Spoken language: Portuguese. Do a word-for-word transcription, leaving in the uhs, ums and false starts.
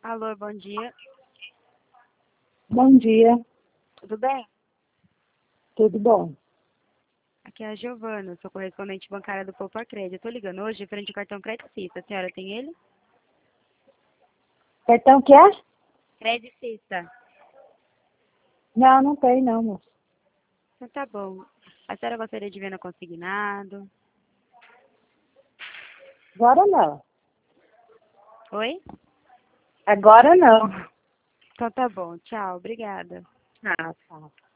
Alô, bom dia. Bom dia, Tudo bem? tudo bom? Aqui é a Giovana, sou correspondente bancária do Poupa Crédito. Eu tô ligando hoje frente ao cartão Credicista. A senhora tem ele? Cartão que é? Credicista. Não, não tem não, moço. Então tá bom. A senhora gostaria de ver no consignado? Agora não. Oi? Agora não. Então tá bom. Tchau, obrigada. Ah, tá.